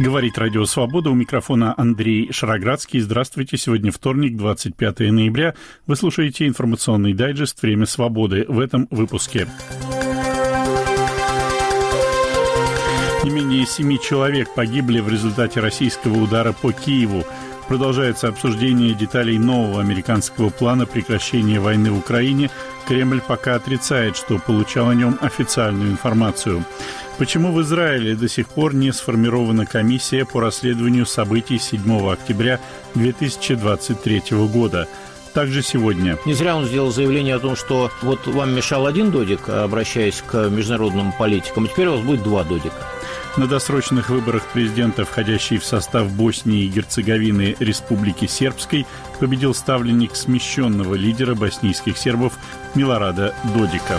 Говорит Радио Свобода, у микрофона Андрей Шароградский. Здравствуйте, сегодня вторник, 25 ноября. Вы слушаете информационный дайджест «Время свободы» в этом выпуске. Не менее 7 человек погибли в результате российского удара по Киеву. Продолжается обсуждение деталей нового американского плана прекращения войны в Украине. Кремль пока отрицает, что получал о нем официальную информацию. Почему в Израиле до сих пор не сформирована комиссия по расследованию событий 7 октября 2023 года? Также сегодня. Не зря он сделал заявление о том, что вот вам мешал один додик, обращаясь к международным политикам, а теперь у вас будет 2 додика. На досрочных выборах президента, входящий в состав Боснии и Герцеговины Республики Сербской, победил ставленник смещенного лидера боснийских сербов Милорада Додика.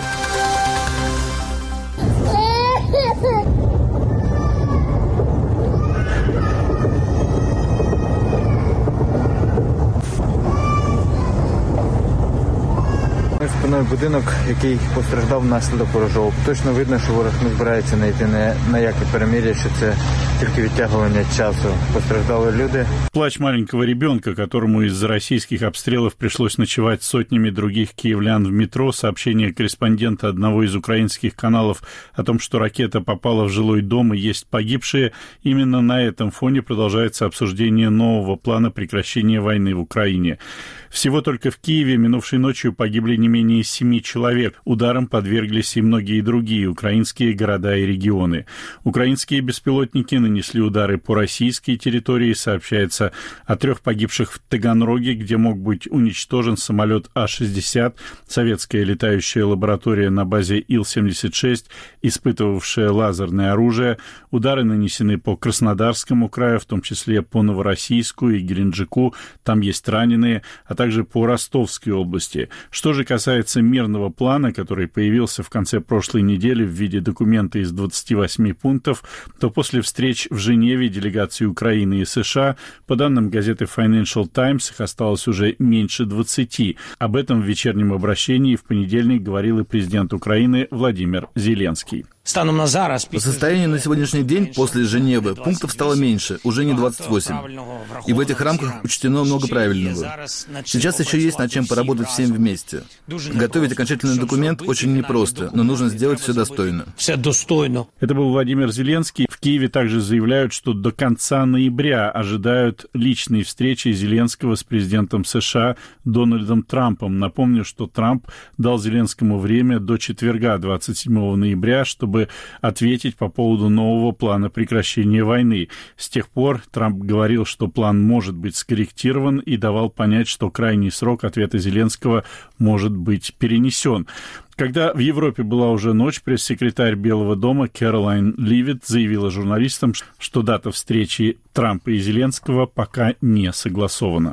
Спиною будинок, який постраждав внаслідок ворожого. Точно видно, що ворог не збирається не йти на яке перемир'я, що це тільки відтягування часу. Постраждали люди. Плач маленького ребенка, которому из-за российских обстрелов пришлось ночевать сотнями других киевлян в метро, сообщение корреспондента одного из украинских каналов о том, что ракета попала в жилой дом и есть погибшие, именно на этом фоне продолжается обсуждение нового плана прекращения войны в Украине. Всего только в Киеве минувшей ночью погибли не менее 7 человек. Ударом подверглись и многие другие украинские города и регионы. Украинские беспилотники нанесли удары по российской территории. Сообщается о 3 погибших в Таганроге, где мог быть уничтожен самолет А-60, советская летающая лаборатория на базе Ил-76, испытывавшая лазерное оружие. Удары нанесены по Краснодарскому краю, в том числе по Новороссийску и Геленджику. Там есть раненые, а также по Ростовской области. Что же касается мирного плана, который появился в конце прошлой недели в виде документа из 28 пунктов, то после встреч в Женеве делегации Украины и США, по данным газеты Financial Times, их осталось уже меньше 20. Об этом в вечернем обращении в понедельник говорил и президент Украины Владимир Зеленский. По состоянию на сегодняшний день после Женевы пунктов стало меньше, уже не 28. И в этих рамках учтено много правильного. Сейчас еще есть над чем поработать всем вместе. Готовить окончательный документ очень непросто, но нужно сделать все достойно. Это был Владимир Зеленский. В Киеве также заявляют, что до конца ноября ожидают личной встречи Зеленского с президентом США Дональдом Трампом. Напомню, что Трамп дал Зеленскому время до четверга, 27 ноября, чтобы ответить по поводу нового плана прекращения войны. С тех пор Трамп говорил, что план может быть скорректирован и давал понять, что крайний срок ответа Зеленского может быть перенесен. Когда в Европе была уже ночь, пресс-секретарь Белого дома Кэролайн Ливит заявила журналистам, что дата встречи Трампа и Зеленского пока не согласована.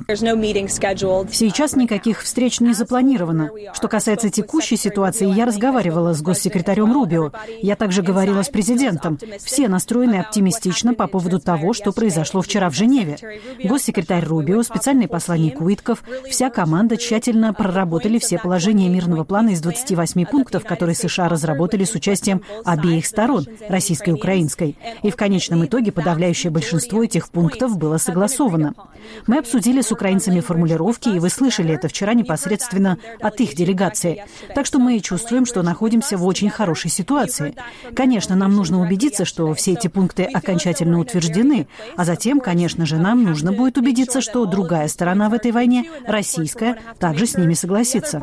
Сейчас никаких встреч не запланировано. Что касается текущей ситуации, я разговаривала с госсекретарем Рубио. Я также говорила с президентом. Все настроены оптимистично по поводу того, что произошло вчера в Женеве. Госсекретарь Рубио, специальный посланник Уитков, вся команда тщательно проработали все положения мирного плана из 28 пунктов, которые США разработали с участием обеих сторон, российской и украинской. И в конечном итоге подавляющее большинство этих пунктов было согласовано. Мы обсудили с украинцами формулировки, и вы слышали это вчера непосредственно от их делегации. Так что мы чувствуем, что находимся в очень хорошей ситуации. Конечно, нам нужно убедиться, что все эти пункты окончательно утверждены, а затем, конечно же, нам нужно будет убедиться, что другая сторона в этой войне, российская, также с ними согласится.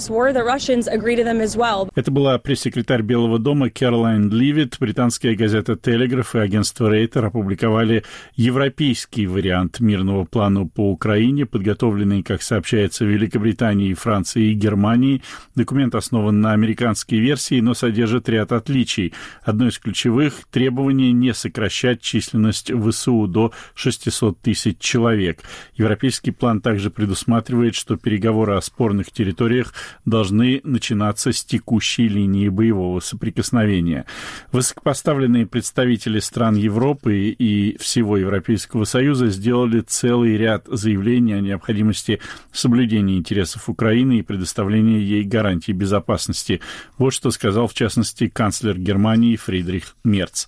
Это была пресс-секретарь Белого дома Кэролайн Ливит. Британская газета «Телеграф» и агентство Рейтер опубликовали европейский вариант мирного плана по Украине, подготовленный, как сообщается, Великобританией, Францией и Германией. Документ основан на американской версии, но содержит ряд отличий. Одно из ключевых – требование не сокращать численность ВСУ до 600 тысяч человек. Европейский план также предусматривает, что переговоры о спорных территориях должны начинаться свериться с текущей линией боевого соприкосновения. Высокопоставленные представители стран Европы и всего Европейского Союза сделали целый ряд заявлений о необходимости соблюдения интересов Украины и предоставления ей гарантий безопасности. Вот что сказал, в частности, канцлер Германии Фридрих Мерц.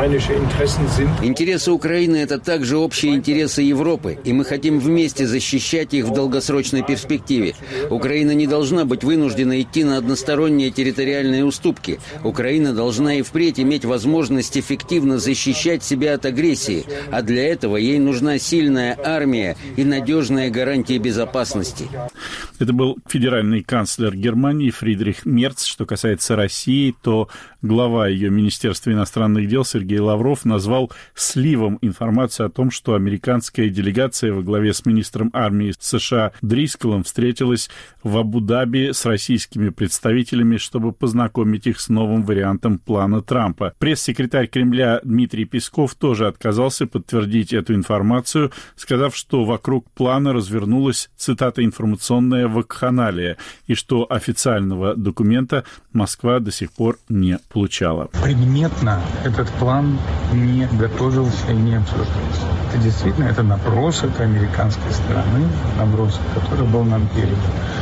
Интересы Украины – это также общие интересы Европы, и мы хотим вместе защищать их в долгосрочной перспективе. Украина не должна быть вынуждена идти на односторонние территориальные уступки. Украина должна и впредь иметь возможность эффективно защищать себя от агрессии, а для этого ей нужна сильная армия и надежные гарантии безопасности. Это был федеральный канцлер Германии Фридрих Мерц. Что касается России, то глава ее Министерства иностранных дел Сергей Лавров назвал сливом информацию о том, что американская делегация во главе с министром армии США Дрисколом встретилась в Абу-Даби с российскими представителями, чтобы познакомить их с новым вариантом плана Трампа. Пресс-секретарь Кремля Дмитрий Песков тоже отказался подтвердить эту информацию, сказав, что вокруг плана развернулась, цитата, информационная вакханалия, и что официального документа Москва до сих пор не получала. Предметно этот план не готовился и не обсуждался. Это действительно это набросок американской стороны, набросок, который был нам передан.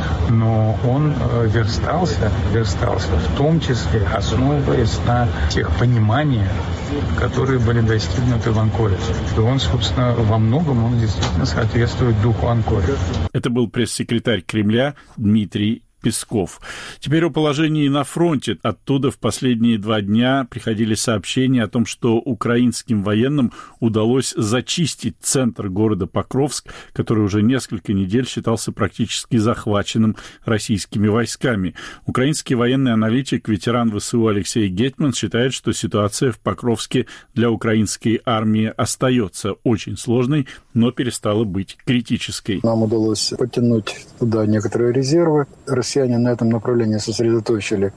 Но он верстался в том числе, основываясь на тех пониманиях, которые были достигнуты в Анкоре. И он, собственно, во многом он действительно соответствует духу Анкоры. Это был пресс-секретарь Кремля Дмитрий Песков. Теперь о положении на фронте. Оттуда в последние 2 дня приходили сообщения о том, что украинским военным удалось зачистить центр города Покровск, который уже несколько недель считался практически захваченным российскими войсками. Украинский военный аналитик, ветеран ВСУ Алексей Гетман считает, что ситуация в Покровске для украинской армии остается очень сложной, но перестала быть критической. Нам удалось подтянуть туда некоторые резервы. Россияне на этом направлении сосредоточили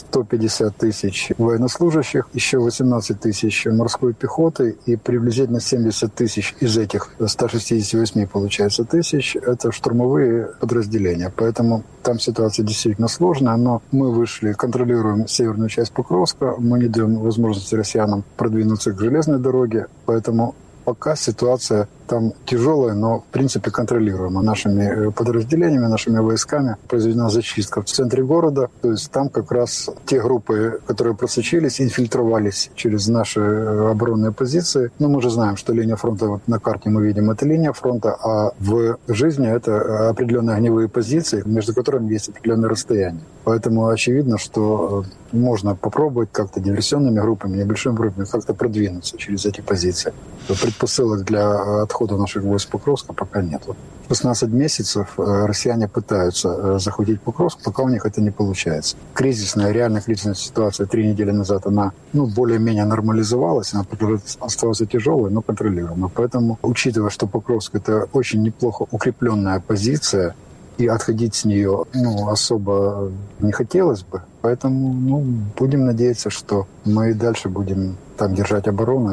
150 тысяч военнослужащих, еще 18 тысяч морской пехоты и приблизительно 70 тысяч из этих 168, получается, тысяч – это штурмовые подразделения. Поэтому там ситуация действительно сложная, но мы вышли, контролируем северную часть Покровска, мы не даем возможности россиянам продвинуться к железной дороге, поэтому пока ситуация там тяжелая, но в принципе контролируема нашими подразделениями, нашими войсками. Произведена зачистка в центре города. То есть там как раз те группы, которые просочились, инфильтровались через наши оборонные позиции. Но мы же знаем, что линия фронта, вот на карте мы видим, это линия фронта, а в жизни это определенные огневые позиции, между которыми есть определенное расстояние. Поэтому очевидно, что можно попробовать как-то диверсионными группами, небольшими группами как-то продвинуться через эти позиции. Предпосылок для отхода наших войск в Покровск пока нет. 16 месяцев россияне пытаются захватить Покровск, пока у них это не получается. Реально кризисная ситуация 3 недели назад, она более-менее нормализовалась, она оставалась тяжелой, но контролируемой. Поэтому, учитывая, что Покровск – это очень неплохо укрепленная позиция, и отходить с нее особо не хотелось бы. Поэтому будем надеяться, что мы и дальше будем там держать оборону,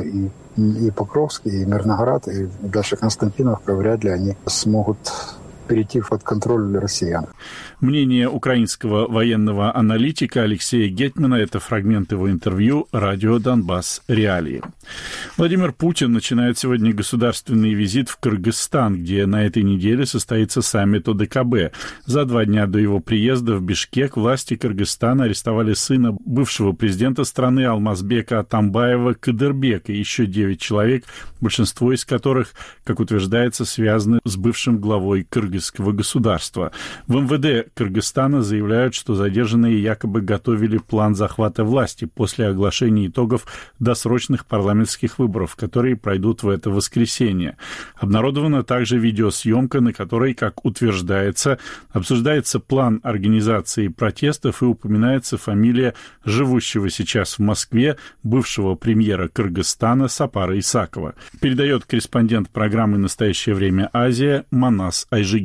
и Покровск, и Мирноград, и дальше Константиновка, вряд ли они смогут перейти под контроль россиян. Мнение украинского военного аналитика Алексея Гетмана – это фрагмент его интервью «Радио Донбасс. Реалии». Владимир Путин начинает сегодня государственный визит в Кыргызстан, где на этой неделе состоится саммит ОДКБ. За 2 дня до его приезда в Бишкек власти Кыргызстана арестовали сына бывшего президента страны Алмазбека Атамбаева Кадырбека и еще 9 человек, большинство из которых, как утверждается, связаны с бывшим главой кыргызского государства. В МВД Кыргызстана заявляют, что задержанные якобы готовили план захвата власти после оглашения итогов досрочных парламентских выборов, которые пройдут в это воскресенье. Обнародована также видеосъемка, на которой, как утверждается, обсуждается план организации протестов и упоминается фамилия живущего сейчас в Москве бывшего премьера Кыргызстана Сапара Исакова. Передает корреспондент программы «Настоящее время Азия» Манас Айжигеров.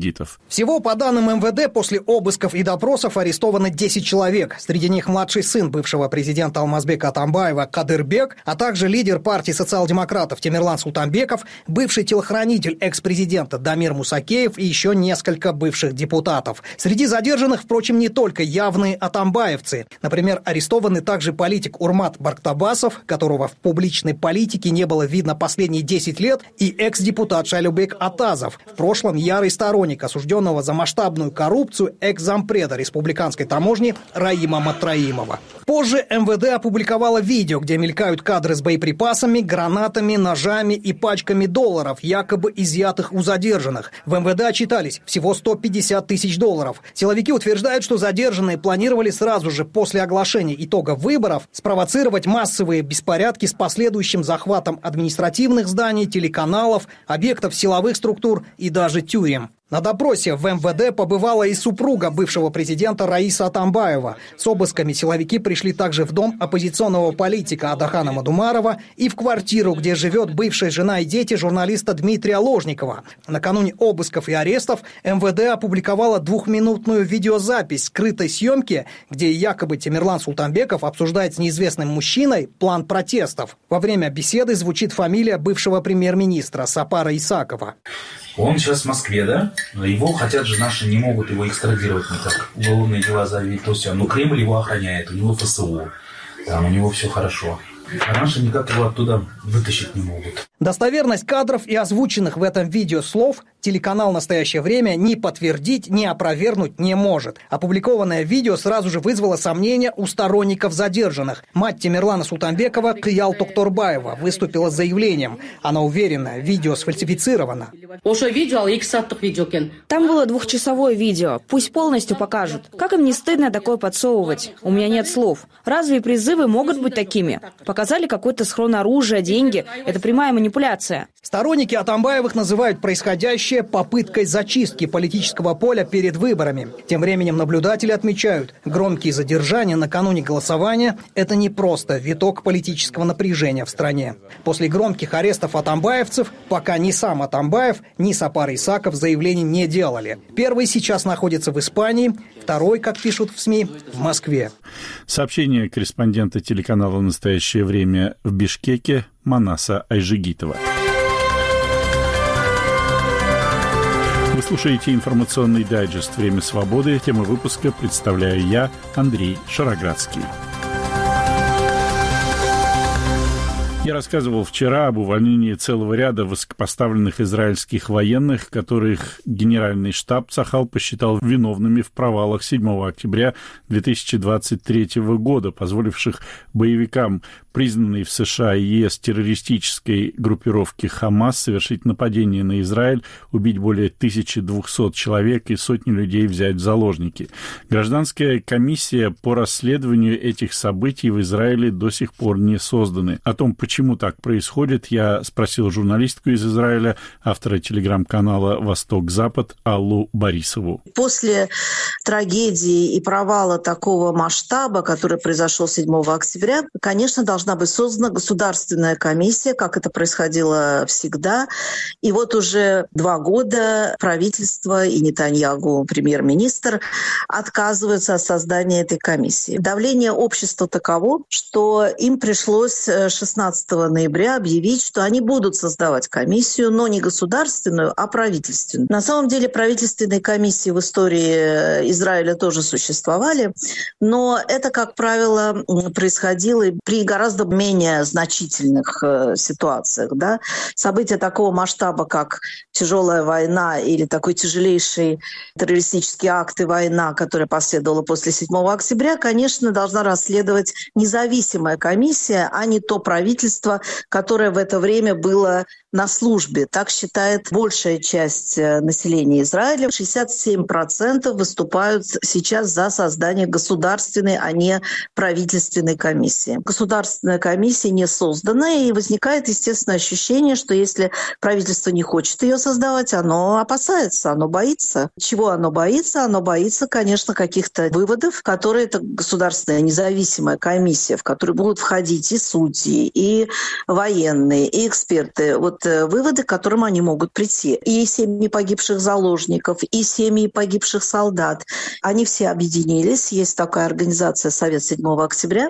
Айжигитов. Всего, по данным МВД, после обысков и допросов арестовано 10 человек. Среди них младший сын бывшего президента Алмазбека Атамбаева Кадырбек, а также лидер партии социал-демократов Темирлан Султанбеков, бывший телохранитель экс-президента Дамир Мусакеев и еще несколько бывших депутатов. Среди задержанных, впрочем, не только явные атамбаевцы. Например, арестованы также политик Урмат Барктабасов, которого в публичной политике не было видно последние 10 лет, и экс-депутат Шайлюбек Атазов, в прошлом ярый сторонник осужденного за масштабную коррупцию экс-зампреда республиканской таможни Раима Матраимова. Позже МВД опубликовало видео, где мелькают кадры с боеприпасами, гранатами, ножами и пачками долларов, якобы изъятых у задержанных. В МВД отчитались всего 150 тысяч долларов. Силовики утверждают, что задержанные планировали сразу же после оглашения итога выборов спровоцировать массовые беспорядки с последующим захватом административных зданий, телеканалов, объектов силовых структур и даже тюрем. На допросе в МВД побывала и супруга бывшего президента Раиса Атамбаева. С обысками силовики пришли также в дом оппозиционного политика Адахана Мадумарова и в квартиру, где живет бывшая жена и дети журналиста Дмитрия Ложникова. Накануне обысков и арестов МВД опубликовала 2-минутную видеозапись скрытой съемки, где якобы Темирлан Султанбеков обсуждает с неизвестным мужчиной план протестов. Во время беседы звучит фамилия бывшего премьер-министра Сапара Исакова. Он сейчас в Москве, да? Его хотят же наши, не могут его экстрадировать никак. Уголовные дела завели, то есть, но Кремль его охраняет, у него ФСО, там у него все хорошо. А наши никак его оттуда вытащить не могут. Достоверность кадров и озвученных в этом видео слов телеканал «Настоящее время» ни подтвердить, ни опровергнуть не может. Опубликованное видео сразу же вызвало сомнения у сторонников задержанных. Мать Темирлана Султанбекова Кыял Токторбаева выступила с заявлением. Она уверена, видео сфальсифицировано. Там было 2-часовое видео. Пусть полностью покажут. Как им не стыдно такое подсовывать? У меня нет слов. Разве призывы могут быть такими? Показали какой-то схрон оружия, деньги. Это прямая манипуляция. Сторонники Атамбаевых называют происходящее попыткой зачистки политического поля перед выборами. Тем временем наблюдатели отмечают, громкие задержания накануне голосования – это не просто виток политического напряжения в стране. После громких арестов атамбаевцев пока ни сам Атамбаев, ни Сапар Исаков заявлений не делали. Первый сейчас находится в Испании, второй, как пишут в СМИ, в Москве. Сообщение корреспондента телеканала «Настоящее время» в Бишкеке Манаса Айжигитова. Вы слушаете информационный дайджест «Время свободы». Тему выпуска представляю я, Андрей Шароградский. Я рассказывал вчера об увольнении целого ряда высокопоставленных израильских военных, которых генеральный штаб Цахал посчитал виновными в провалах 7 октября 2023 года, позволивших боевикам, признанной в США и ЕС террористической группировки «Хамас», совершить нападение на Израиль, убить более 1200 человек и сотни людей взять в заложники. Гражданская комиссия по расследованию этих событий в Израиле до сих пор не созданы. О том, почему так происходит, я спросил журналистку из Израиля, автора телеграм-канала «Восток-Запад» Аллу Борисову. После трагедии и провала такого масштаба, который произошел 7 октября, конечно, должна быть создана государственная комиссия, как это происходило всегда. И вот уже 2 года правительство и Нетаньягу, премьер-министр, отказываются от создания этой комиссии. Давление общества таково, что им пришлось 16 ноября объявить, что они будут создавать комиссию, но не государственную, а правительственную. На самом деле правительственные комиссии в истории Израиля тоже существовали, но это, как правило, происходило при гораздо менее значительных ситуациях. Да? События такого масштаба, как тяжелая война или такой тяжелейший террористический акт и война, которая последовала после 7 октября, конечно, должна расследовать независимая комиссия, а не то правительство, которое в это время было на службе. Так считает большая часть населения Израиля. 67% выступают сейчас за создание государственной, а не правительственной комиссии. Государство государственная комиссия не создана, и возникает естественное ощущение, что если правительство не хочет ее создавать, оно опасается, оно боится. Чего оно боится? Оно боится, конечно, каких-то выводов, которые это государственная независимая комиссия, в которую будут входить и судьи, и военные, и эксперты. Вот выводы, к которым они могут прийти. И семьи погибших заложников, и семьи погибших солдат. Они все объединились. Есть такая организация «Совет 7 октября».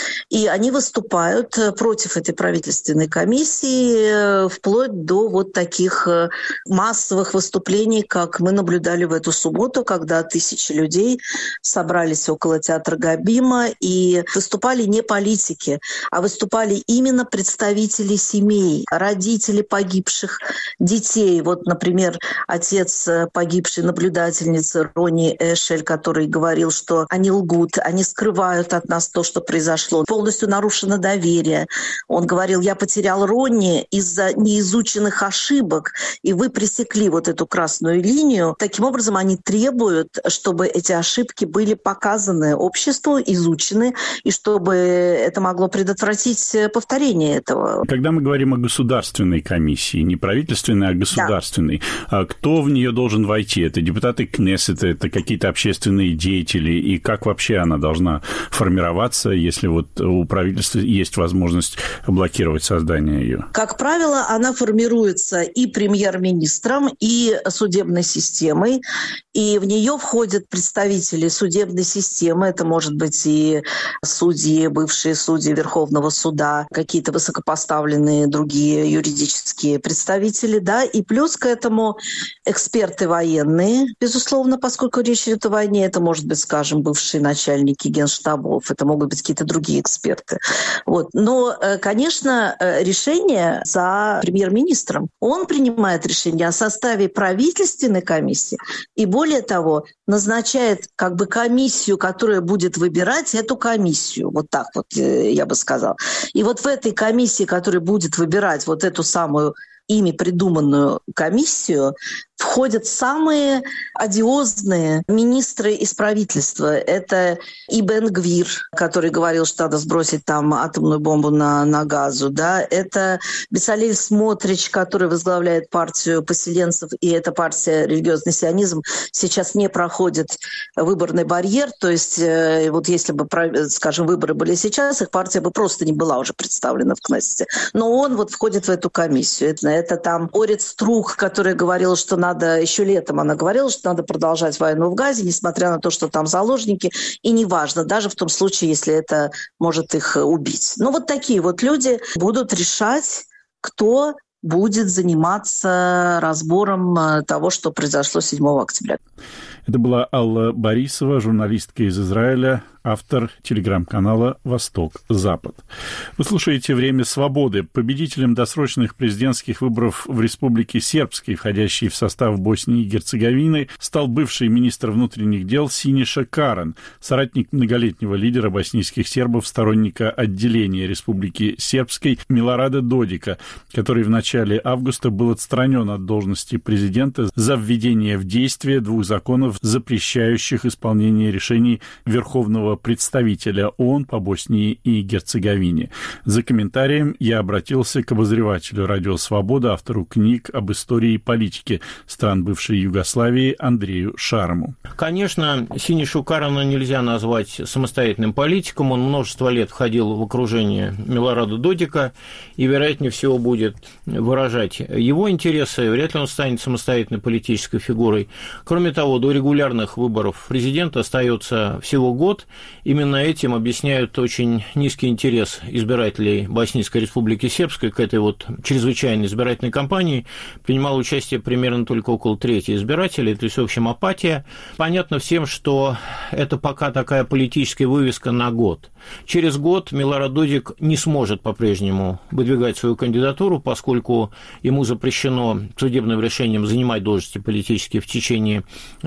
И они выступают против этой правительственной комиссии вплоть до вот таких массовых выступлений, как мы наблюдали в эту субботу, когда тысячи людей собрались около театра Габима и выступали не политики, а выступали именно представители семей, родители погибших детей. Вот, например, отец погибшей наблюдательницы Рони Эшель, который говорил, что они лгут, они скрывают от нас то, что произошло. Полностью нарушено доверие. Он говорил, я потерял Ронни из-за неизученных ошибок, и вы пресекли вот эту красную линию. Таким образом, они требуют, чтобы эти ошибки были показаны обществу, изучены, и чтобы это могло предотвратить повторение этого. Когда мы говорим о государственной комиссии, не правительственной, а государственной, да. Кто в нее должен войти? Это депутаты Кнессета, это какие-то общественные деятели, и как вообще она должна формироваться, если вот у правительства есть возможность блокировать создание ее? Как правило, она формируется и премьер-министром, и судебной системой, и в нее входят представители судебной системы, это может быть и судьи, бывшие судьи Верховного суда, какие-то высокопоставленные другие юридические представители, да, и плюс к этому эксперты военные, безусловно, поскольку речь идет о войне, это может быть, скажем, бывшие начальники генштабов, это могут быть какие-то другие эксперты. Вот. Но, конечно, решение за премьер-министром. Он принимает решение о составе правительственной комиссии и, более того, назначает как бы комиссию, которая будет выбирать эту комиссию. Вот так вот я бы сказала. И вот в этой комиссии, которая будет выбирать вот эту самую ими придуманную комиссию, входят самые одиозные министры из правительства. Это и Бен-Гвир, который говорил, что надо сбросить там атомную бомбу на Газу. Да? Это Бецалель Смотрич, который возглавляет партию поселенцев, и эта партия «Религиозный сионизм» сейчас не проходит выборный барьер. То есть вот если бы, скажем, выборы были сейчас, их партия бы просто не была уже представлена в Кнессете. Но он вот входит в эту комиссию. Это там Орит Струх, которая говорила, что надо, еще летом она говорила, что надо продолжать войну в Газе, несмотря на то, что там заложники, и неважно, даже в том случае, если это может их убить. Но вот такие вот люди будут решать, кто будет заниматься разбором того, что произошло 7 октября. Это была Алла Борисова, журналистка из Израиля, автор телеграм-канала «Восток-Запад». Вы слушаете «Время свободы». Победителем досрочных президентских выборов в Республике Сербской, входящей в состав Боснии и Герцеговины, стал бывший министр внутренних дел Синиша Каран, соратник многолетнего лидера боснийских сербов, сторонника отделения Республики Сербской Милорада Додика, который в начале августа был отстранен от должности президента за введение в действие 2 законов, запрещающих исполнение решений Верховного представителя ООН по Боснии и Герцеговине. За комментарием я обратился к обозревателю «Радио Свобода», автору книг об истории и политике стран бывшей Югославии Андрею Шарму. Конечно, Синишу Карана нельзя назвать самостоятельным политиком. Он множество лет входил в окружение Милорада Додика и, вероятнее всего, будет выражать его интересы. Вряд ли он станет самостоятельной политической фигурой. Кроме того, до регулярных выборов президента остается всего год. Именно этим объясняют очень низкий интерес избирателей Боснийской Республики Сербской к этой вот чрезвычайной избирательной кампании. Принимало участие примерно только около трети избирателей, то есть, в общем, апатия. Понятно всем, что это пока такая политическая вывеска на год. Через год Милорад Додик не сможет по-прежнему выдвигать свою кандидатуру, поскольку ему запрещено судебным решением занимать должности политические в течение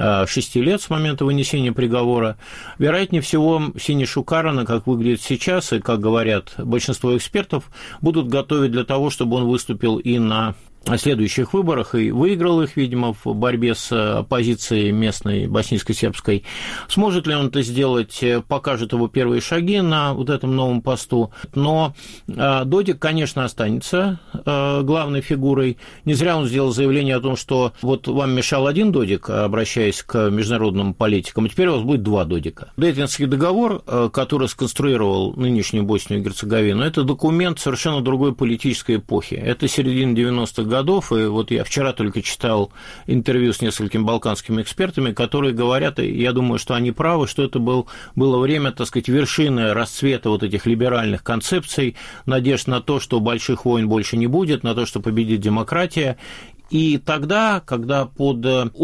6 лет с момента вынесения приговора. Вероятнее всего, Синишу Карана, как выглядит сейчас, и как говорят большинство экспертов, будут готовить для того, чтобы он выступил и на следующих выборах и выиграл их, видимо, в борьбе с оппозицией местной боснийско-сербской. Сможет ли он это сделать, покажут его первые шаги на вот этом новом посту. Но Додик, конечно, останется главной фигурой. Не зря он сделал заявление о том, что вот вам мешал один Додик, обращаясь к международным политикам, а теперь у вас будет два Додика. Дейтонский договор, который сконструировал нынешнюю Боснию и Герцеговину, это документ совершенно другой политической эпохи. Это середина 90-х годов, и вот я вчера только читал интервью с несколькими балканскими экспертами, которые говорят, и я думаю, что они правы, что это было время, так сказать, вершины расцвета вот этих либеральных концепций, надежд на то, что больших войн больше не будет, на то, что победит демократия. И тогда, когда под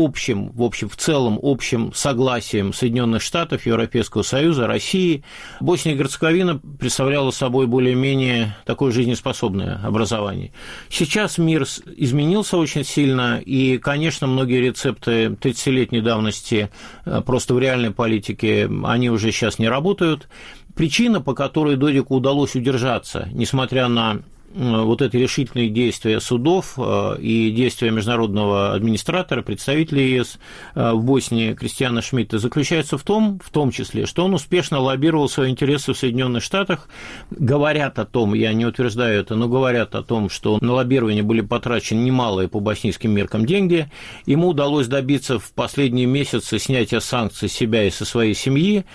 в целом общим согласием Соединенных Штатов, Европейского Союза, России, Босния и Герцеговина представляла собой более-менее такое жизнеспособное образование. Сейчас мир изменился очень сильно, и, конечно, многие рецепты 30-летней давности просто в реальной политике, они уже сейчас не работают. Причина, по которой Додику удалось удержаться, несмотря на вот эти решительные действия судов и действия международного администратора, представителя ЕС в Боснии Кристиана Шмидта, заключается в том числе, что он успешно лоббировал свои интересы в Соединенных Штатах. Говорят о том, я не утверждаю это, но говорят о том, что на лоббирование были потрачены немалые по боснийским меркам деньги. Ему удалось добиться в последние месяцы снятия санкций с себя и со своей семьи.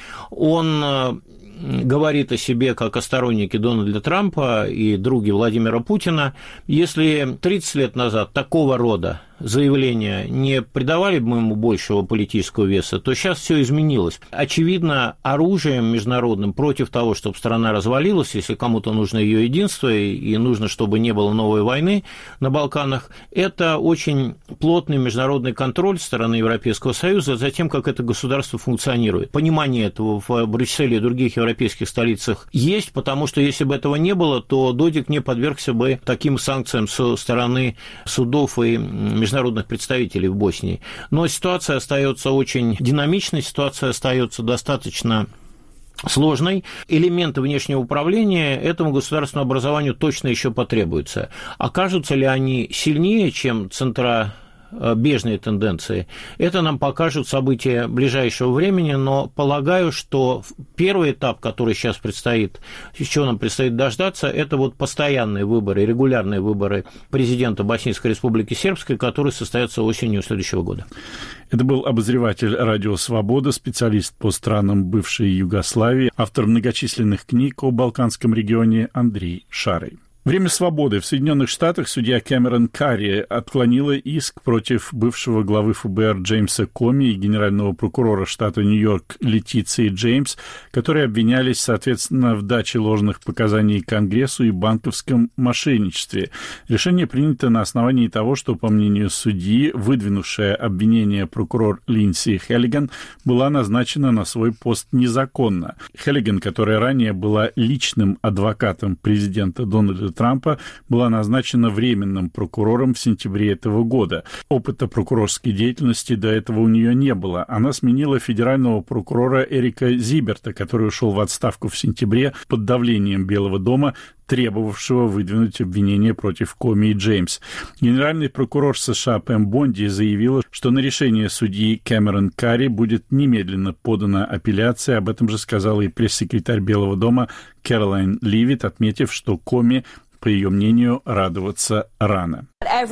Он говорит о себе как о стороннике Дональда Трампа и друге Владимира Путина. Если 30 лет назад такого рода заявления не придавали бы ему большего политического веса, то сейчас все изменилось. Очевидно, оружием международным против того, чтобы страна развалилась, если кому-то нужно ее единство и нужно, чтобы не было новой войны на Балканах, это очень плотный международный контроль со стороны Европейского Союза за тем, как это государство функционирует. Понимание этого в Брюсселе и других европейских столицах есть, потому что если бы этого не было, то Додик не подвергся бы таким санкциям со стороны судов и международных представителей в Боснии. Но ситуация остается очень динамичной, ситуация остается достаточно сложной. Элементы внешнего управления этому государственному образованию точно еще потребуются. Окажутся ли они сильнее, чем центробежные тенденции, это нам покажут события ближайшего времени, но полагаю, что первый этап, который сейчас предстоит, чего нам предстоит дождаться, это вот постоянные выборы, регулярные выборы президента Боснийской Республики Сербской, которые состоятся осенью следующего года. Это был обозреватель «Радио Свобода», специалист по странам бывшей Югославии, автор многочисленных книг о Балканском регионе Андрей Шарый. Время свободы. В Соединенных Штатах судья Кэмерон Карри отклонила иск против бывшего главы ФБР Джеймса Коми и генерального прокурора штата Нью-Йорк Летиции Джеймс, которые обвинялись, соответственно, в даче ложных показаний Конгрессу и банковском мошенничестве. Решение принято на основании того, что, по мнению судьи, выдвинувшая обвинение прокурор Линдси Хеллиган была назначена на свой пост незаконно. Хеллиган, которая ранее была личным адвокатом президента Дональда Трампа, была назначена временным прокурором в сентябре этого года. Опыта прокурорской деятельности до этого у нее не было. Она сменила федерального прокурора Эрика Зиберта, который ушел в отставку в сентябре под давлением Белого дома, требовавшего выдвинуть обвинение против Коми и Джеймс. Генеральный прокурор США Пэм Бонди заявила, что на решение судьи Кэмерон Карри будет немедленно подана апелляция. Об этом же сказала и пресс-секретарь Белого дома Кэролайн Ливит, отметив, что Коми, по ее мнению, радоваться рано.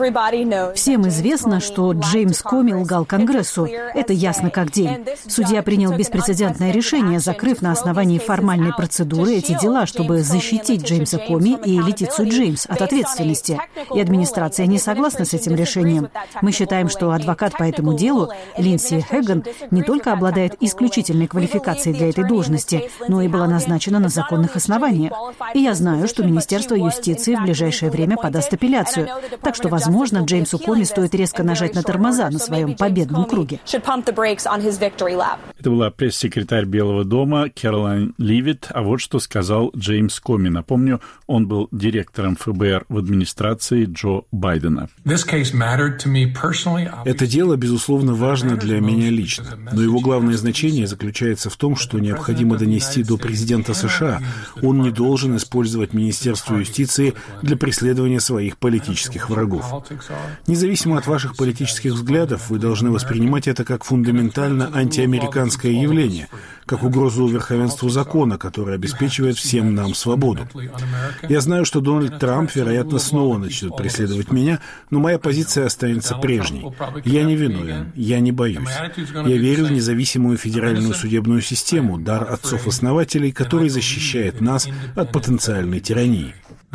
Всем известно, что Джеймс Коми лгал Конгрессу. Это ясно как день. Судья принял беспрецедентное решение, закрыв на основании формальной процедуры эти дела, чтобы защитить Джеймса Коми и Летицию Джеймс от ответственности. И администрация не согласна с этим решением. Мы считаем, что адвокат по этому делу, Линдси Хеллиган, не только обладает исключительной квалификацией для этой должности, но и была назначена на законных основаниях. И я знаю, что Министерство юстиции в ближайшее время подаст апелляцию. Так что, возможно, Джеймсу Коми стоит резко нажать на тормоза на своем победном круге. Это была пресс-секретарь Белого дома Кэролайн Ливит. А вот что сказал Джеймс Коми. Напомню, он был директором ФБР в администрации Джо Байдена. Это дело, безусловно, важно для меня лично. Но его главное значение заключается в том, что необходимо донести до президента США. Он не должен использовать Министерство юстиции для преследования своих политических врагов. врагов. Независимо от ваших политических взглядов, вы должны воспринимать это как фундаментально антиамериканское явление, как угрозу верховенству закона, который обеспечивает всем нам свободу. Я знаю, что Дональд Трамп, вероятно, снова начнет преследовать меня, но моя позиция останется прежней. Я не виновен, я не боюсь. Я верю в независимую федеральную судебную систему, дар отцов-основателей, который защищает нас от потенциальной тирании.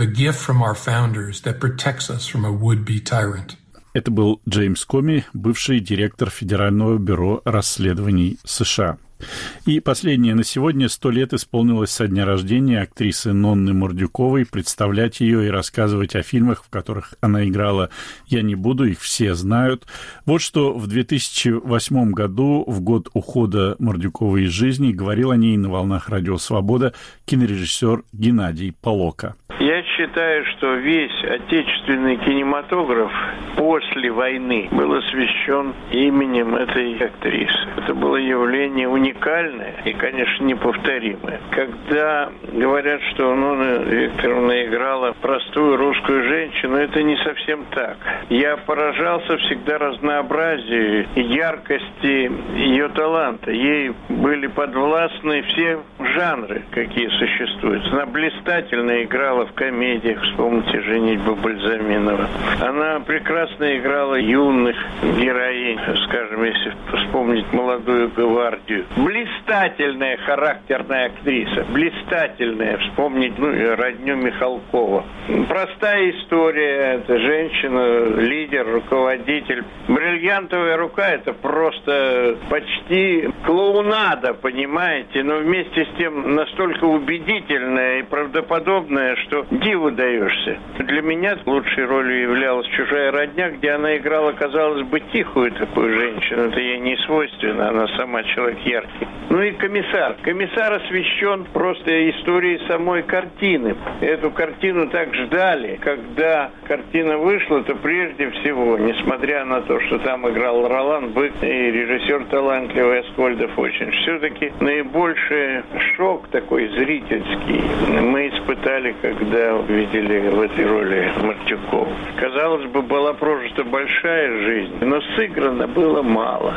Это был Джеймс Коми, бывший директор Федерального бюро расследований США. И последнее на сегодня. 100 лет исполнилось со дня рождения актрисы Нонны Мордюковой. Представлять ее и рассказывать о фильмах, в которых она играла, я не буду, их все знают. Вот что в 2008 году, в год ухода Мордюковой из жизни, говорил о ней на волнах Радио Свобода кинорежиссер Геннадий Полока. Я считаю, что весь отечественный кинематограф после войны был освящен именем этой актрисы. Это было явление уникальное и, конечно, неповторимое. Когда говорят, что Нонна Викторовна играла простую русскую женщину, это не совсем так. Я поражался всегда разнообразию и яркости ее таланта. Ей были подвластны все жанры, какие существуют. Она блистательно играла в комедиях, вспомните «Женитьбу Бальзаминова». Она прекрасно играла юных героинь, скажем, если вспомнить «Молодую гвардию». Блистательная характерная актриса, блистательная, вспомнить родню Михалкова. Простая история, это женщина, лидер, руководитель. «Бриллиантовая рука» — это просто почти клоунада, понимаете, но вместе с тем настолько убедительная и правдоподобная, что диву даешься. Для меня лучшей ролью являлась «Чужая родня», где она играла, казалось бы, тихую такую женщину. Это ей не свойственно, она сама человек яркий. Ну и «Комиссар». «Комиссар» освещен просто историей самой картины. Эту картину так ждали. Когда картина вышла, то прежде всего, несмотря на то, что там играл Ролан Бык и режиссер талантливый Аскольдов очень, все-таки наибольший шок такой зрительский мы испытали, когда увидели в этой роли Мордюкову. Казалось бы, была прожита большая жизнь, но сыграно было мало.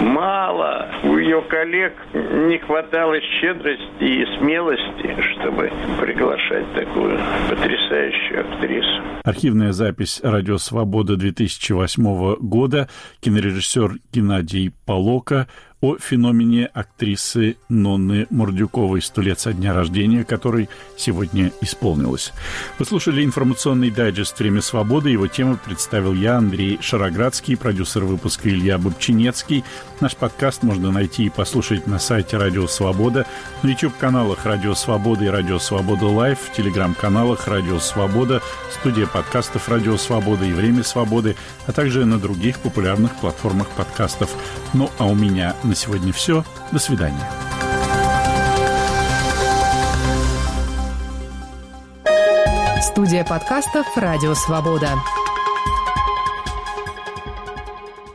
Мало. У ее коллег не хватало щедрости и смелости, чтобы приглашать такую потрясающую актрису. Архивная запись «Радио Свобода» 2008 года. Кинорежиссер Геннадий Полока о феномене актрисы Нонны Мордюковой, 100 лет со дня рождения, которой сегодня исполнилось. Вы слушали информационный дайджест «Время свободы». Его тему представил я, Андрей Шароградский, продюсер выпуска Илья Бобчинецкий. Наш подкаст можно найти и послушать на сайте «Радио Свобода», на YouTube-каналах «Радио Свобода» и «Радио Свобода Лайв», в телеграм-каналах «Радио Свобода», студия подкастов «Радио Свобода» и «Время свободы», а также на других популярных платформах подкастов. Ну, а у меня на сегодня все. До свидания. Студия подкастов «Радио Свобода».